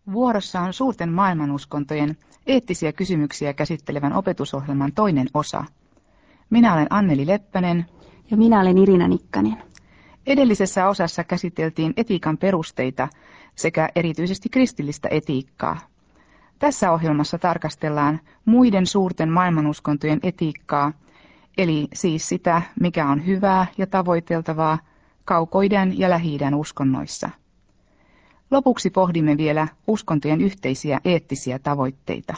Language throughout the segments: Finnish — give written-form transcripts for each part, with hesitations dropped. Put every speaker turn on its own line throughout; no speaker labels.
Vuorossa on suurten maailmanuskontojen eettisiä kysymyksiä käsittelevän opetusohjelman toinen osa. Minä olen Anneli Leppänen.
Ja minä olen Irina Nikkanen.
Edellisessä osassa käsiteltiin etiikan perusteita sekä erityisesti kristillistä etiikkaa. Tässä ohjelmassa tarkastellaan muiden suurten maailmanuskontojen etiikkaa, eli siis sitä, mikä on hyvää ja tavoiteltavaa Kaukoidän ja Lähi-idän uskonnoissa. Lopuksi pohdimme vielä uskontojen yhteisiä eettisiä tavoitteita.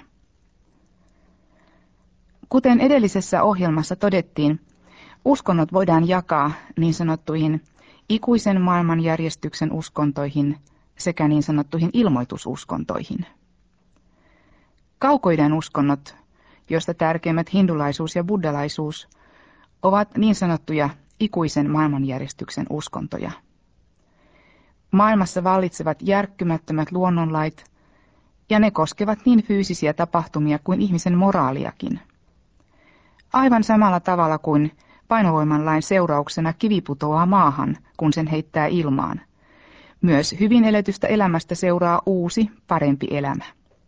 Kuten edellisessä ohjelmassa todettiin, uskonnot voidaan jakaa niin sanottuihin ikuisen maailmanjärjestyksen uskontoihin sekä niin sanottuihin ilmoitususkontoihin. Kaukoidän uskonnot, joista tärkeimmät hindulaisuus ja buddhalaisuus, ovat niin sanottuja ikuisen maailmanjärjestyksen uskontoja. Maailmassa vallitsevat järkkymättömät luonnonlait, ja ne koskevat niin fyysisiä tapahtumia kuin ihmisen moraaliakin. Aivan samalla tavalla kuin painovoiman lain seurauksena kivi putoaa maahan, kun sen heittää ilmaan. Myös hyvin eletystä elämästä seuraa uusi, parempi elämä.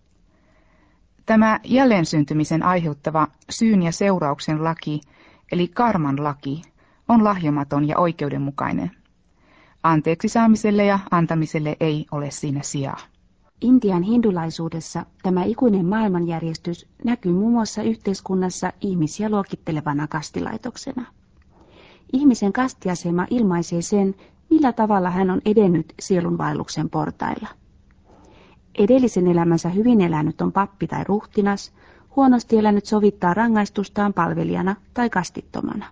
Tämä jälleen-syntymisen aiheuttava syyn ja seurauksen laki, eli karman laki, on lahjomaton ja oikeudenmukainen. Anteeksi saamiselle ja antamiselle ei ole siinä sijaa.
Intian hindulaisuudessa tämä ikuinen maailmanjärjestys näkyy muun muassa yhteiskunnassa ihmisiä luokittelevana kastilaitoksena. Ihmisen kastiasema ilmaisee sen, millä tavalla hän on edennyt sielunvaelluksen portailla. Edellisen elämänsä hyvin elänyt on pappi tai ruhtinas, huonosti elänyt sovittaa rangaistustaan palvelijana tai kastittomana.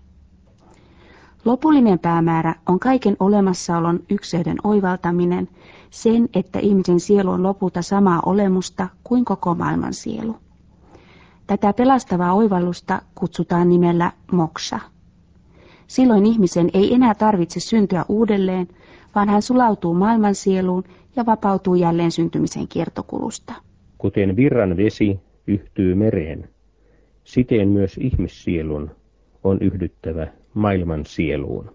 Lopullinen päämäärä on kaiken olemassaolon ykseyden oivaltaminen, sen, että ihmisen sielu on lopulta samaa olemusta kuin koko maailman sielu. Tätä pelastavaa oivallusta kutsutaan nimellä moksha. Silloin ihmisen ei enää tarvitse syntyä uudelleen, vaan hän sulautuu maailmansieluun ja vapautuu jälleen syntymisen kiertokulusta.
Kuten virran vesi yhtyy mereen, siten myös ihmissielun on yhdyttävä maailman sieluun.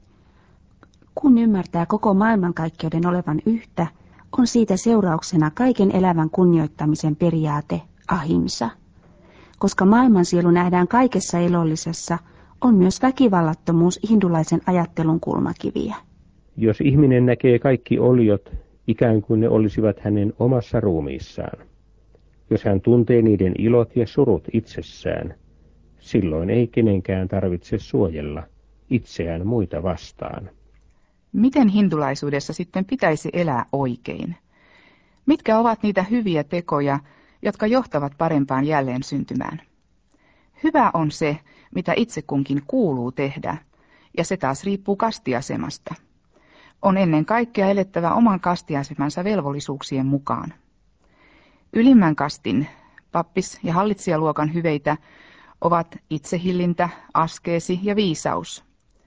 Kun ymmärtää koko maailmankaikkeuden olevan yhtä, on siitä seurauksena kaiken elävän kunnioittamisen periaate ahimsa. Koska maailmansielu nähdään kaikessa elollisessa, on myös väkivallattomuus hindulaisen ajattelun kulmakiviä.
Jos ihminen näkee kaikki oliot ikään kuin ne olisivat hänen omassa ruumiissaan, jos hän tuntee niiden ilot ja surut itsessään, silloin ei kenenkään tarvitse suojella itseään muita vastaan.
Miten hindulaisuudessa sitten pitäisi elää oikein? Mitkä ovat niitä hyviä tekoja, jotka johtavat parempaan jälleen syntymään? Hyvä on se, mitä itse kunkin kuuluu tehdä, ja se taas riippuu kastiasemasta. On ennen kaikkea elettävä oman kastiasemansa velvollisuuksien mukaan. Ylimmän kastin, pappis- ja hallitsijaluokan hyveitä ovat itsehillintä, askeesi ja viisaus.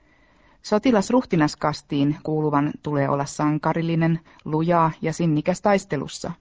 Sotilasruhtinaskastiin kuuluvan tulee olla sankarillinen, lujaa ja sinnikäs taistelussa.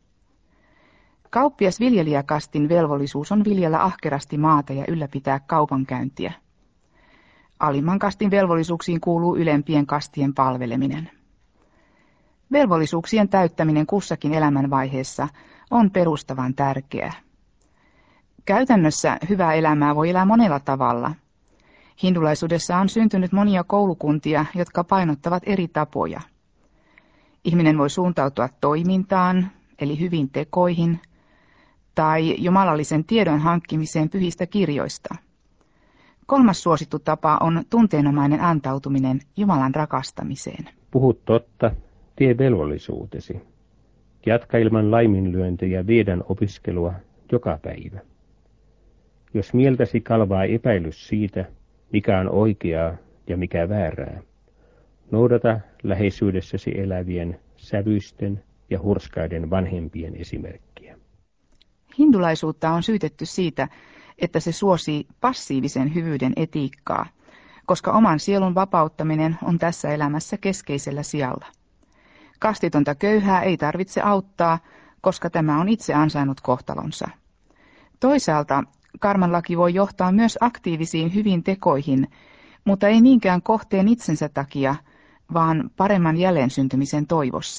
Kauppias-viljelijäkastin velvollisuus on viljellä ahkerasti maata ja ylläpitää kaupankäyntiä. Alimman kastin velvollisuuksiin kuuluu ylempien kastien palveleminen. Velvollisuuksien täyttäminen kussakin elämänvaiheessa on perustavan tärkeää. Käytännössä hyvää elämää voi elää monella tavalla. Hindulaisuudessa on syntynyt monia koulukuntia, jotka painottavat eri tapoja. Ihminen voi suuntautua toimintaan, eli hyviin tekoihin, tai jumalallisen tiedon hankkimiseen pyhistä kirjoista. Kolmas suosittu tapa on tunteenomainen antautuminen Jumalan rakastamiseen.
Puhu totta, tee velvollisuutesi. Jatka ilman laiminlyöntejä viedän opiskelua joka päivä. Jos mieltäsi kalvaa epäilys siitä, mikä on oikeaa ja mikä väärää, noudata läheisyydessäsi elävien sävyisten ja hurskaiden vanhempien esimerkkiä.
Hindulaisuutta on syytetty siitä, että se suosii passiivisen hyvyyden etiikkaa, koska oman sielun vapauttaminen on tässä elämässä keskeisellä sijalla. Kastitonta köyhää ei tarvitse auttaa, koska tämä on itse ansainnut kohtalonsa. Toisaalta karmanlaki voi johtaa myös aktiivisiin hyviin tekoihin, mutta ei niinkään kohteen itsensä takia, vaan paremman jälleen syntymisen toivossa.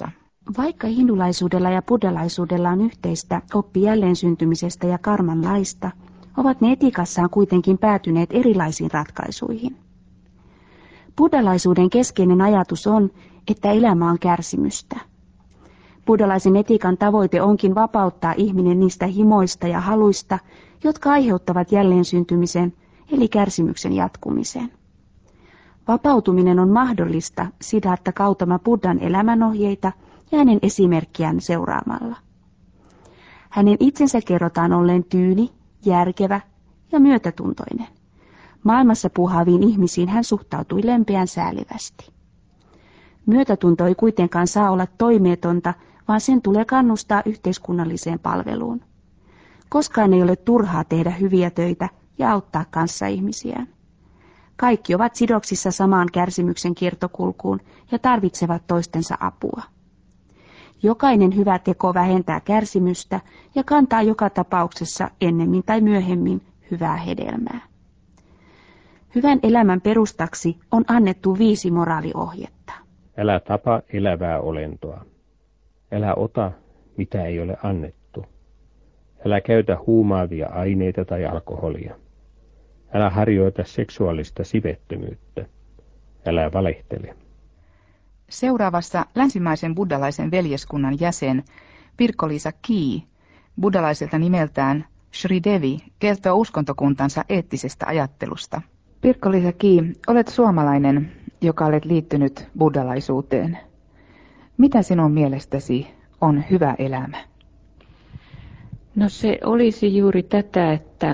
Vaikka hindulaisuudella ja buddhalaisuudella on yhteistä oppi jälleen syntymisestä ja karman laista, ovat ne etiikassaan kuitenkin päätyneet erilaisiin ratkaisuihin. Buddhalaisuuden keskeinen ajatus on, että elämä on kärsimystä. Buddhalaisen etiikan tavoite onkin vapauttaa ihminen niistä himoista ja haluista, jotka aiheuttavat jälleen syntymisen, eli kärsimyksen jatkumisen. Vapautuminen on mahdollista Siddhartha Gautama Buddhan elämänohjeita ja hänen esimerkkiään seuraamalla. Hänen itsensä kerrotaan olleen tyyni, järkevä ja myötätuntoinen. Maailmassa puuhaaviin ihmisiin hän suhtautui lempeän säälivästi. Myötätunto ei kuitenkaan saa olla toimeetonta, vaan sen tulee kannustaa yhteiskunnalliseen palveluun. Koskaan ei ole turhaa tehdä hyviä töitä ja auttaa kanssaihmisiään. Kaikki ovat sidoksissa samaan kärsimyksen kiertokulkuun ja tarvitsevat toistensa apua. Jokainen hyvä teko vähentää kärsimystä ja kantaa joka tapauksessa ennemmin tai myöhemmin hyvää hedelmää. Hyvän elämän perustaksi on annettu 5 moraaliohjetta.
Älä tapa elävää olentoa. Älä ota, mitä ei ole annettu. Älä käytä huumaavia aineita tai alkoholia. Älä harjoita seksuaalista sivettömyyttä. Älä valehtele.
Seuraavassa länsimaisen buddhalaisen veljeskunnan jäsen Pirkko-Liisa Kii, buddhalaiselta nimeltään Sri Devi, kertoo uskontokuntansa eettisestä ajattelusta. Pirkko-Liisa Kii, olet suomalainen, joka olet liittynyt buddhalaisuuteen. Mitä sinun mielestäsi on hyvä elämä?
No se olisi juuri tätä, että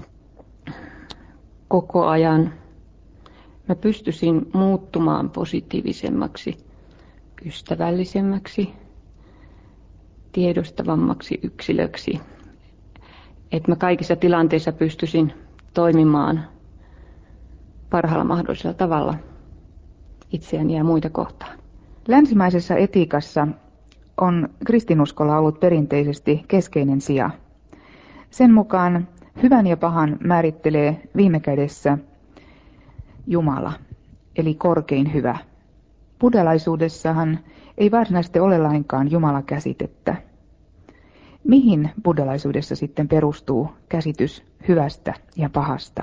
koko ajan mä pystyisin muuttumaan positiivisemmaksi, ystävällisemmäksi, tiedostavammaksi yksilöksi. Että mä kaikissa tilanteissa pystyisin toimimaan parhaalla mahdollisella tavalla itseäni ja muita kohtaan.
Länsimaisessa etiikassa on kristinuskolla ollut perinteisesti keskeinen sija. Sen mukaan hyvän ja pahan määrittelee viime kädessä Jumala, eli korkein hyvä. Buddhalaisuudessahan ei varsinaisesti ole lainkaan Jumala-käsitettä. Mihin buddhalaisuudessa sitten perustuu käsitys hyvästä ja pahasta?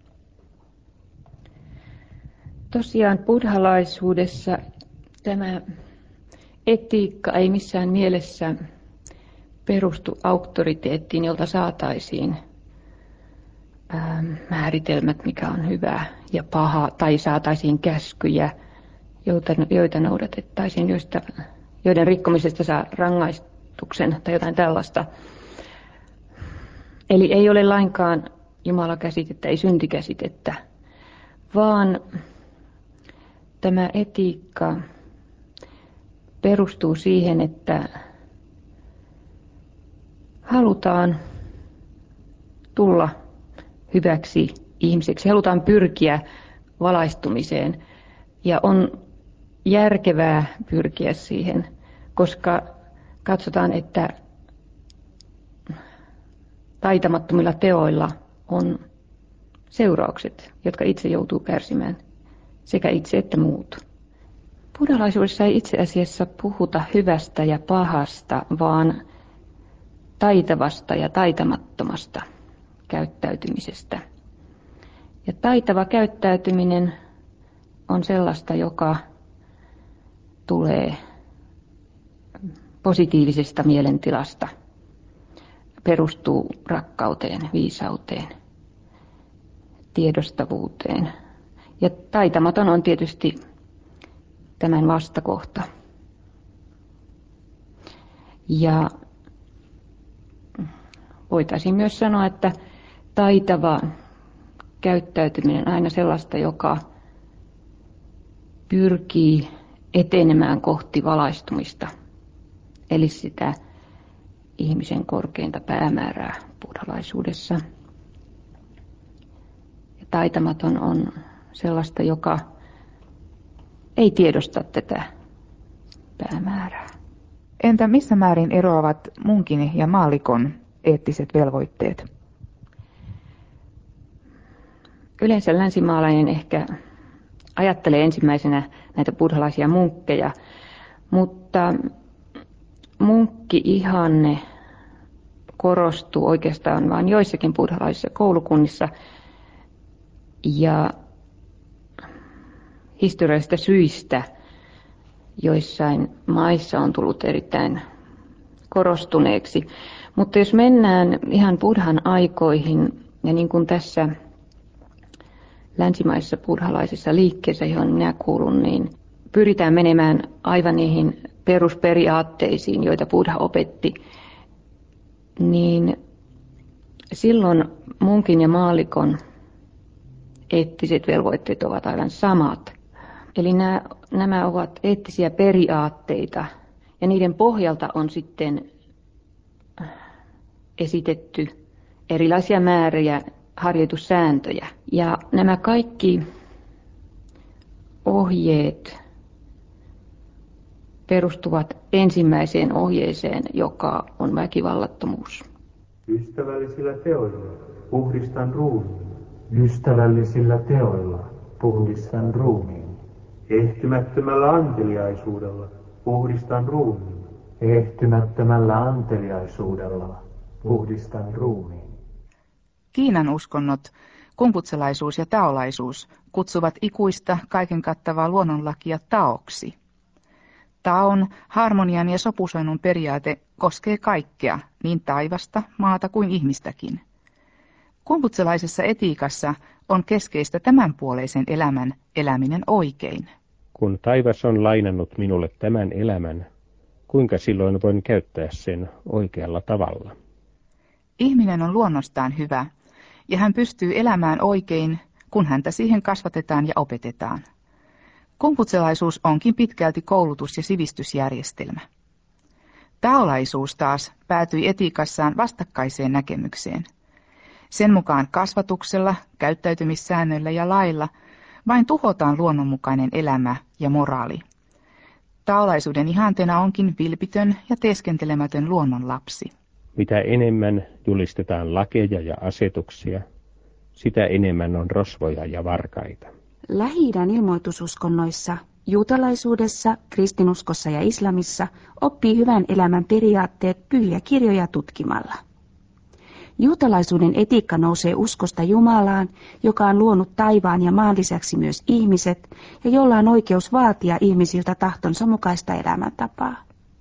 Tosiaan buddhalaisuudessa tämä etiikka ei missään mielessä perustu auktoriteettiin, jolta saataisiin määritelmät, mikä on hyvä ja paha, tai saataisiin käskyjä, joita noudatettaisiin, joiden rikkomisesta saa rangaistuksen tai jotain tällaista. Eli ei ole lainkaan Jumala-käsitettä, ei syntikäsitettä, vaan tämä etiikka perustuu siihen, että halutaan tulla hyväksi ihmiseksi, halutaan pyrkiä valaistumiseen ja on järkevää pyrkiä siihen, koska katsotaan, että taitamattomilla teoilla on seuraukset, jotka itse joutuu kärsimään, sekä itse että muut. Buddhalaisuudessa ei itse asiassa puhuta hyvästä ja pahasta, vaan taitavasta ja taitamattomasta käyttäytymisestä. Ja taitava käyttäytyminen on sellaista, joka tulee positiivisesta mielentilasta, perustuu rakkauteen, viisauteen, tiedostavuuteen. Ja taitamaton on tietysti tämän vastakohta. Ja voitaisiin myös sanoa, että taitava käyttäytyminen on aina sellaista, joka pyrkii etenemään kohti valaistumista, eli sitä ihmisen korkeinta päämäärää buddhalaisuudessa. Ja taitamaton on sellaista, joka ei tiedosta tätä päämäärää.
Entä missä määrin eroavat munkin ja maallikon eettiset velvoitteet?
Yleensä länsimaalainen ehkä ajattelee ensimmäisenä näitä buddhalaisia munkkeja, mutta munkki-ihanne korostuu oikeastaan vain joissakin buddhalaisissa koulukunnissa ja historiallisista syistä joissain maissa on tullut erittäin korostuneeksi. Mutta jos mennään ihan buddhan aikoihin, ja niin kuin tässä länsimaisessa buddhalaisessa liikkeessä, johon minä kuulun, niin pyritään menemään aivan niihin perusperiaatteisiin, joita Buddha opetti, niin silloin munkin ja maallikon eettiset velvoitteet ovat aivan samat. Eli nämä ovat eettisiä periaatteita ja niiden pohjalta on sitten esitetty erilaisia määriä, harjoitussääntöjä. Ja nämä kaikki ohjeet perustuvat ensimmäiseen ohjeeseen, joka on väkivallattomuus.
Ystävällisillä teoilla puhdistan ruumiin.
Ystävällisillä teoilla puhdistan ruumiin.
Ehtymättömällä anteliaisuudella puhdistan ruumiin.
Ehtymättömällä anteliaisuudella puhdistan ruumiin.
Kiinan uskonnot, kumputselaisuus ja taolaisuus kutsuvat ikuista kaiken kattavaa luonnonlakia taoksi. Taon, harmonian ja sopusoinnun periaate koskee kaikkea, niin taivasta, maata kuin ihmistäkin. Kumputselaisessa etiikassa on keskeistä tämänpuoleisen elämän eläminen oikein.
Kun taivas on lainannut minulle tämän elämän, kuinka silloin voin käyttää sen oikealla tavalla?
Ihminen on luonnostaan hyvä, ja hän pystyy elämään oikein, kun häntä siihen kasvatetaan ja opetetaan. Kumputselaisuus onkin pitkälti koulutus- ja sivistysjärjestelmä. Taolaisuus taas päätyi etiikassaan vastakkaiseen näkemykseen. Sen mukaan kasvatuksella, käyttäytymissäännöillä ja lailla vain tuhotaan luonnonmukainen elämä ja moraali. Taolaisuuden ihanteena onkin vilpitön ja teeskentelemätön luonnonlapsi.
Mitä enemmän julistetaan lakeja ja asetuksia, sitä enemmän on rosvoja ja varkaita.
Lähi-idän ilmoitususkonnoissa, juutalaisuudessa, kristinuskossa ja islamissa oppii hyvän elämän periaatteet pyhiä kirjoja tutkimalla. Juutalaisuuden etiikka nousee uskosta Jumalaan, joka on luonut taivaan ja maan lisäksi myös ihmiset, ja jolla on oikeus vaatia ihmisiltä tahtonsa mukaista elämäntapaa.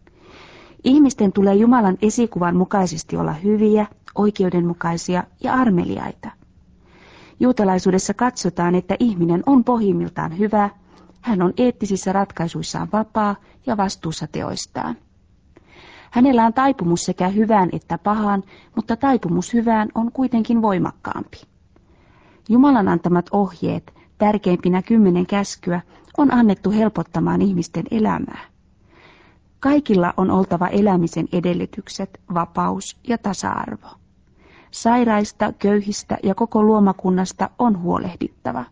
Ihmisten tulee Jumalan esikuvan mukaisesti olla hyviä, oikeudenmukaisia ja armeliaita. Juutalaisuudessa katsotaan, että ihminen on pohjimmiltaan hyvä, hän on eettisissä ratkaisuissaan vapaa ja vastuussa teoistaan. Hänellä on taipumus sekä hyvään että pahaan, mutta taipumus hyvään on kuitenkin voimakkaampi. Jumalan antamat ohjeet, tärkeimpinä 10 käskyä, on annettu helpottamaan ihmisten elämää. Kaikilla on oltava elämisen edellytykset, vapaus ja tasa-arvo. Sairaista, köyhistä ja koko luomakunnasta on huolehdittava.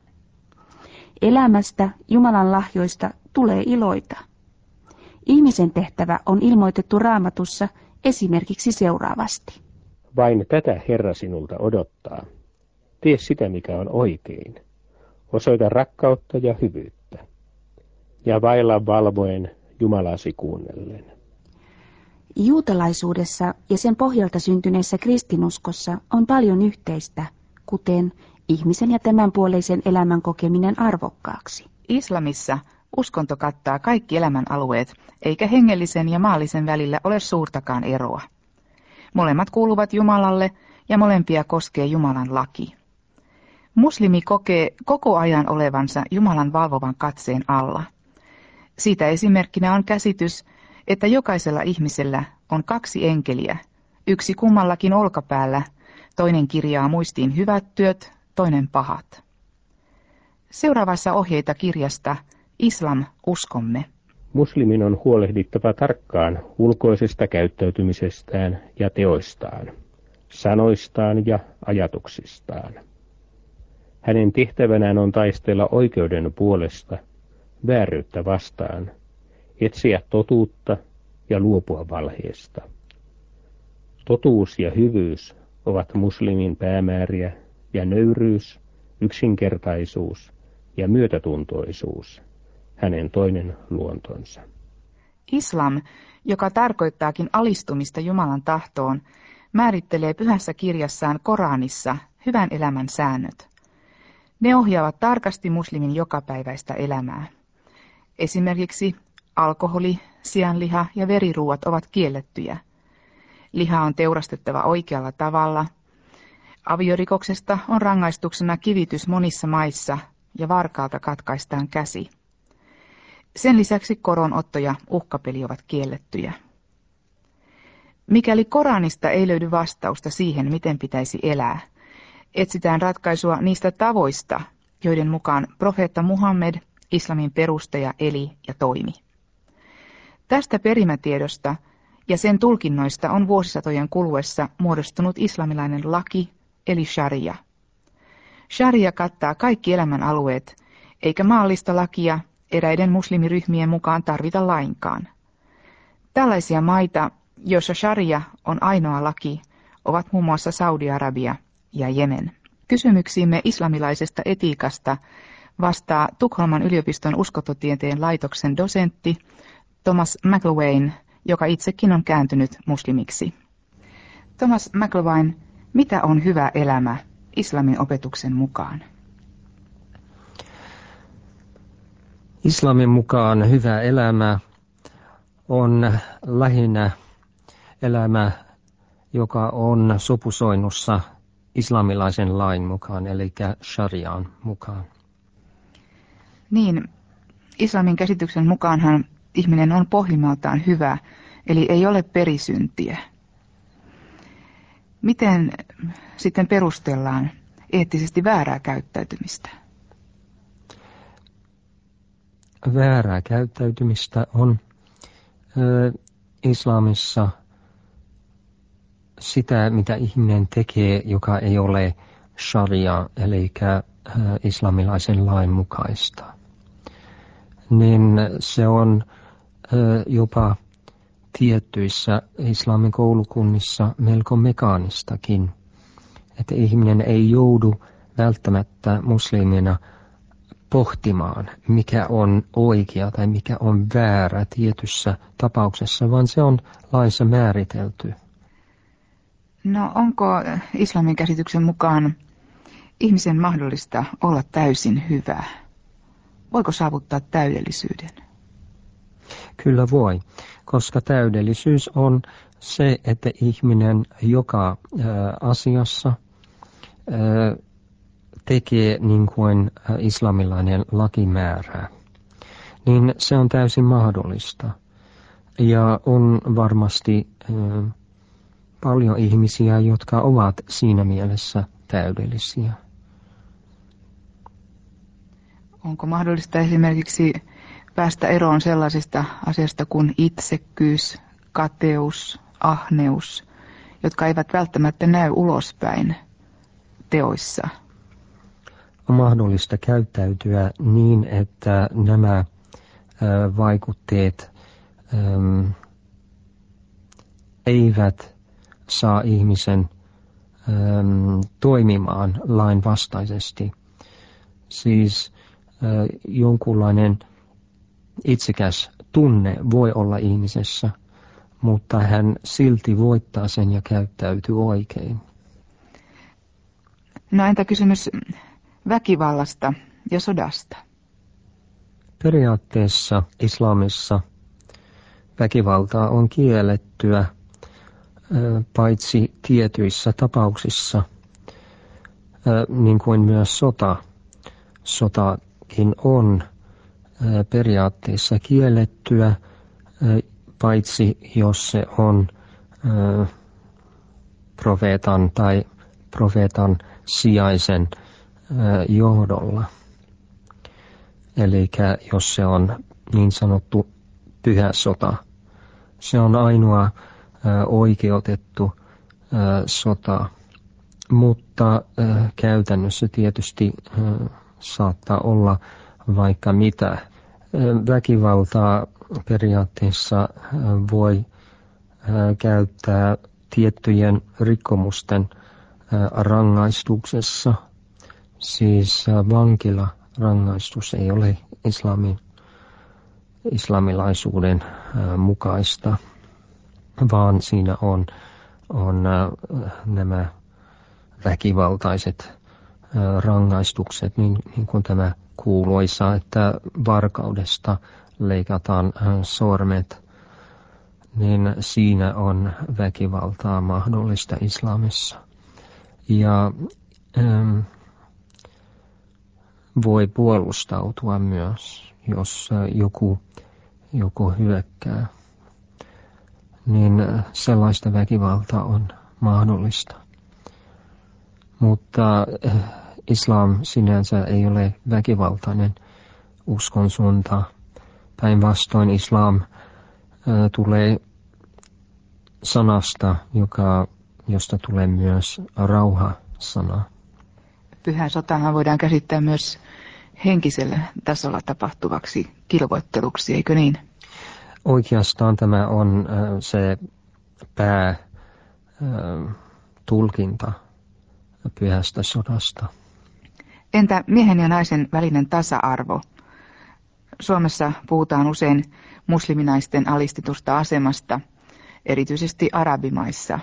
Elämästä, Jumalan lahjoista, tulee iloita. Ihmisen tehtävä on ilmoitettu Raamatussa esimerkiksi seuraavasti.
Vain tätä Herra sinulta odottaa. Tee sitä, mikä on oikein. Osoita rakkautta ja hyvyyttä. Ja vailla valvoen Jumalasi kuunnellen.
Juutalaisuudessa ja sen pohjalta syntyneessä kristinuskossa on paljon yhteistä, kuten ihmisen ja tämänpuoleisen elämän kokeminen arvokkaaksi.
Islamissa uskonto kattaa kaikki elämän alueet, eikä hengellisen ja maallisen välillä ole suurtakaan eroa. Molemmat kuuluvat Jumalalle ja molempia koskee Jumalan laki. Muslimi kokee koko ajan olevansa Jumalan valvovan katseen alla. Siitä esimerkkinä on käsitys, että jokaisella ihmisellä on 2 enkeliä, yksi kummallakin olkapäällä, toinen kirjaa muistiin hyvät työt, toinen pahat. Seuraavassa ohjeita kirjasta Islam uskomme.
Muslimin on huolehdittava tarkkaan ulkoisesta käyttäytymisestään ja teoistaan, sanoistaan ja ajatuksistaan. Hänen tehtävänään on taistella oikeuden puolesta, vääryyttä vastaan, etsiä totuutta ja luopua valheesta. Totuus ja hyvyys ovat muslimin päämääriä ja nöyryys, yksinkertaisuus ja myötätuntoisuus, hänen toinen luontonsa.
Islam, joka tarkoittaakin alistumista Jumalan tahtoon, määrittelee pyhässä kirjassaan Koranissa hyvän elämän säännöt. Ne ohjaavat tarkasti muslimin jokapäiväistä elämää. Esimerkiksi alkoholi, sianliha ja veriruuat ovat kiellettyjä. Liha on teurastettava oikealla tavalla. Aviorikoksesta on rangaistuksena kivitys monissa maissa ja varkaalta katkaistaan käsi. Sen lisäksi koronotto ja uhkapeli ovat kiellettyjä. Mikäli Koranista ei löydy vastausta siihen, miten pitäisi elää, etsitään ratkaisua niistä tavoista, joiden mukaan profeetta Muhammed, islamin perustaja, eli ja toimi. Tästä perimätiedosta ja sen tulkinnoista on vuosisatojen kuluessa muodostunut islamilainen laki, eli sharia. Sharia kattaa kaikki elämän alueet, eikä maallista lakia eräiden muslimiryhmien mukaan tarvita lainkaan. Tällaisia maita, joissa sharia on ainoa laki, ovat muun muassa Saudi-Arabia ja Jemen. Kysymyksiimme islamilaisesta etiikasta vastaa Tukholman yliopiston uskontotieteen laitoksen dosentti Thomas McIlwain, joka itsekin on kääntynyt muslimiksi. Thomas McIlwain, mitä on hyvä elämä islamin opetuksen mukaan?
Islamin mukaan hyvä elämä on lähinnä elämä, joka on sopusoinnussa islamilaisen lain mukaan, eli shariaan mukaan.
Niin, islamin käsityksen mukaanhan ihminen on pohjimmaltaan hyvä, eli ei ole perisyntiä. Miten sitten perustellaan eettisesti väärää käyttäytymistä?
Väärää käyttäytymistä on islamissa sitä, mitä ihminen tekee, joka ei ole sharia, eli islamilaisen lain mukaista. Niin se on jopa tiettyissä islamin koulukunnissa melko mekaanistakin, että ihminen ei joudu välttämättä muslimina pohtimaan, mikä on oikea tai mikä on väärä tietyssä tapauksessa, vaan se on laissa määritelty.
No onko islamin käsityksen mukaan ihmisen mahdollista olla täysin hyvä? Voiko saavuttaa täydellisyyden?
Kyllä voi, koska täydellisyys on se, että ihminen joka asiassa tekee niin kuin islamilainen laki määrää. Niin se on täysin mahdollista. Ja on varmasti paljon ihmisiä, jotka ovat siinä mielessä täydellisiä.
Onko mahdollista esimerkiksi päästä eroon sellaisista asiasta kuin itsekkyys, kateus, ahneus, jotka eivät välttämättä näy ulospäin teoissa?
On mahdollista käyttäytyä niin, että nämä vaikutteet eivät saa ihmisen toimimaan lain vastaisesti. Siis jonkunlainen itsekäs tunne voi olla ihmisessä, mutta hän silti voittaa sen ja käyttäytyy oikein.
No entä kysymys väkivallasta ja sodasta?
Periaatteessa islamissa väkivaltaa on kiellettyä, paitsi tietyissä tapauksissa, niin kuin myös sota. Sotakin on periaatteessa kiellettyä, paitsi jos se on profeetan tai profeetan sijaisen johdolla. Eli jos se on niin sanottu pyhä sota, se on ainoa oikeutettu sota, mutta käytännössä tietysti saattaa olla vaikka mitä. Väkivaltaa periaatteessa voi käyttää tiettyjen rikkomusten rangaistuksessa. Siis vankilarangaistus ei ole islamin islamilaisuuden mukaista, vaan siinä on nämä väkivaltaiset rangaistukset, niin kuin tämä kuuluisa, että varkaudesta leikataan sormet, niin siinä on väkivaltaa mahdollista islamissa. Ja voi puolustautua myös, jos joku hyökkää, niin sellaista väkivaltaa on mahdollista. Mutta islam sinänsä ei ole väkivaltainen uskonsuunta. Päinvastoin islam tulee sanasta, josta tulee myös rauha-sana.
Pyhä sotahan voidaan käsittää myös henkisellä tasolla tapahtuvaksi kilvoitteluksi, eikö niin?
Oikeastaan tämä on se päätulkinta pyhästä sodasta.
Entä miehen ja naisen välinen tasa-arvo? Suomessa puhutaan usein musliminaisten alistetusta asemasta, erityisesti arabimaissa.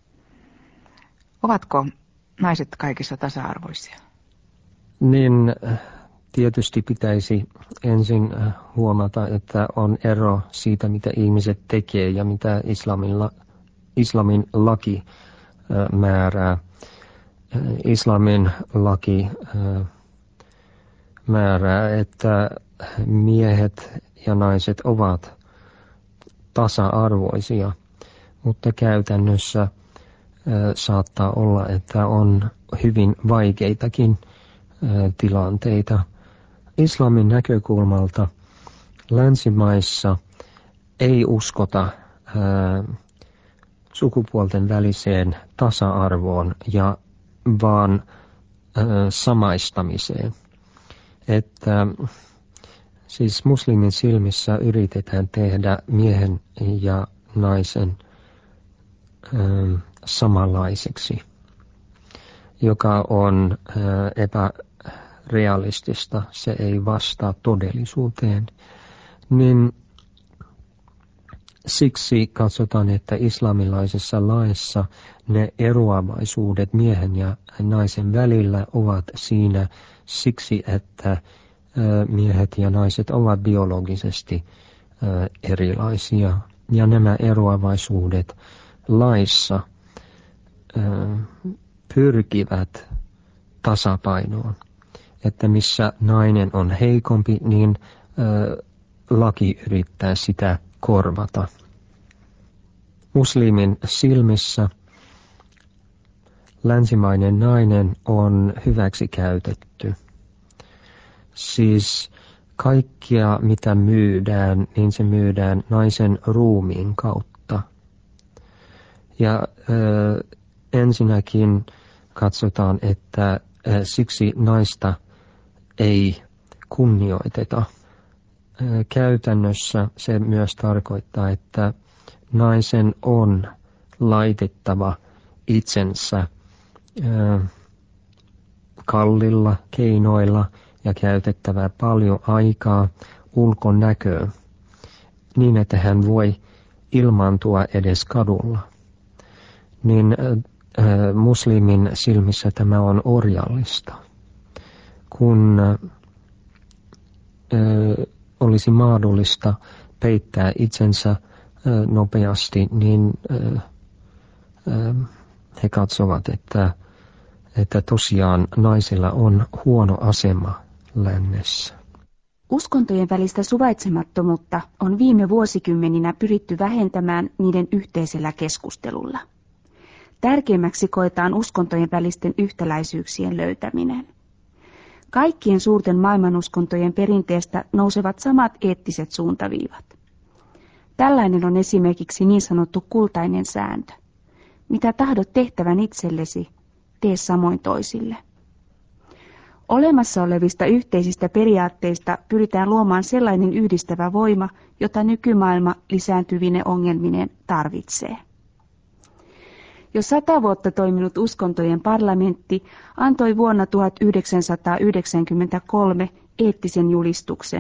Ovatko naiset kaikissa tasa-arvoisia?
Niin tietysti pitäisi ensin huomata, että on ero siitä, mitä ihmiset tekee ja mitä islamin laki määrää. Islamin laki määrää, että miehet ja naiset ovat tasa-arvoisia, mutta käytännössä saattaa olla, että on hyvin vaikeitakin tilanteita. Islamin näkökulmalta länsimaissa ei uskota sukupuolten väliseen tasa-arvoon vaan samaistamiseen. Että siis muslimin silmissä yritetään tehdä miehen ja naisen samanlaiseksi, joka on epärealistista, se ei vastaa todellisuuteen. Niin siksi katsotaan, että islamilaisessa laissa ne eroavaisuudet miehen ja naisen välillä ovat siinä siksi, että miehet ja naiset ovat biologisesti erilaisia. Ja nämä eroavaisuudet laissa pyrkivät tasapainoon. Että missä nainen on heikompi, niin laki yrittää sitä korvata. Muslimin silmissä länsimainen nainen on hyväksi käytetty. Siis kaikkia mitä myydään, niin se myydään naisen ruumiin kautta. Ja ensinnäkin katsotaan, että siksi naista ei kunnioiteta. Käytännössä se myös tarkoittaa, että naisen on laitettava itsensä kallilla keinoilla ja käytettävä paljon aikaa ulkonäköön niin, että hän voi ilmaantua edes kadulla. Niin muslimin silmissä tämä on orjallista. Kun olisi mahdollista peittää itsensä nopeasti, niin he katsovat, että tosiaan naisilla on huono asema lännessä.
Uskontojen välistä suvaitsemattomuutta on viime vuosikymmeninä pyritty vähentämään niiden yhteisellä keskustelulla. Tärkeimmäksi koetaan uskontojen välisten yhtäläisyyksien löytäminen. Kaikkien suurten maailmanuskontojen perinteestä nousevat samat eettiset suuntaviivat. Tällainen on esimerkiksi niin sanottu kultainen sääntö. Mitä tahdot tehtävän itsellesi, tee samoin toisille. Olemassa olevista yhteisistä periaatteista pyritään luomaan sellainen yhdistävä voima, jota nykymaailma lisääntyvine ongelmineen tarvitsee. Jo 100 vuotta toiminut uskontojen parlamentti antoi vuonna 1993 eettisen julistuksen,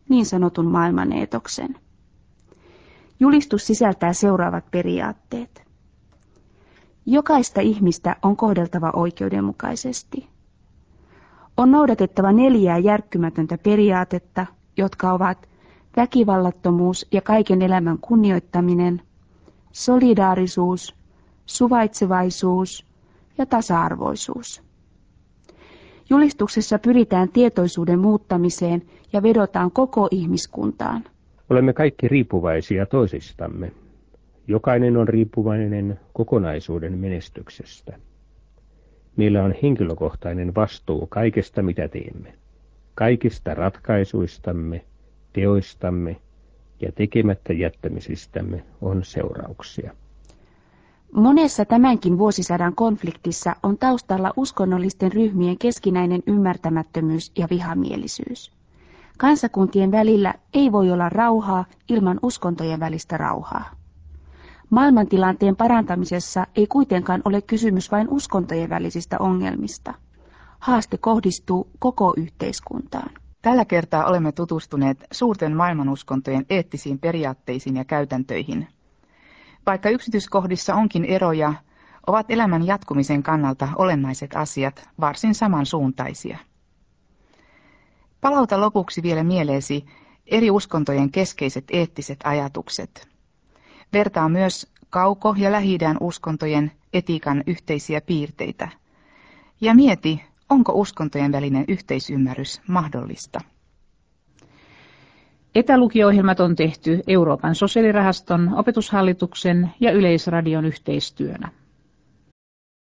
niin sanotun maailmaneetoksen. Julistus sisältää seuraavat periaatteet. Jokaista ihmistä on kohdeltava oikeudenmukaisesti. On noudatettava 4 järkkymätöntä periaatetta, jotka ovat väkivallattomuus ja kaiken elämän kunnioittaminen, solidaarisuus, suvaitsevaisuus ja tasa-arvoisuus. Julistuksessa pyritään tietoisuuden muuttamiseen ja vedotaan koko ihmiskuntaan.
Olemme kaikki riippuvaisia toisistamme. Jokainen on riippuvainen kokonaisuuden menestyksestä. Meillä on henkilökohtainen vastuu kaikesta, mitä teemme. Kaikista ratkaisuistamme, teoistamme ja tekemättä jättämisistämme on seurauksia.
Monessa tämänkin vuosisadan konfliktissa on taustalla uskonnollisten ryhmien keskinäinen ymmärtämättömyys ja vihamielisyys. Kansakuntien välillä ei voi olla rauhaa ilman uskontojen välistä rauhaa. Maailmantilanteen parantamisessa ei kuitenkaan ole kysymys vain uskontojen välisistä ongelmista. Haaste kohdistuu koko yhteiskuntaan.
Tällä kertaa olemme tutustuneet suurten maailmanuskontojen eettisiin periaatteisiin ja käytäntöihin. Vaikka yksityiskohdissa onkin eroja, ovat elämän jatkumisen kannalta olennaiset asiat varsin samansuuntaisia. Palauta lopuksi vielä mieleesi eri uskontojen keskeiset eettiset ajatukset. Vertaa myös Kauko- ja Lähi-idän uskontojen etiikan yhteisiä piirteitä. Ja mieti, onko uskontojen välinen yhteisymmärrys mahdollista.
Etälukio-ohjelmat on tehty Euroopan sosiaalirahaston, Opetushallituksen ja Yleisradion yhteistyönä.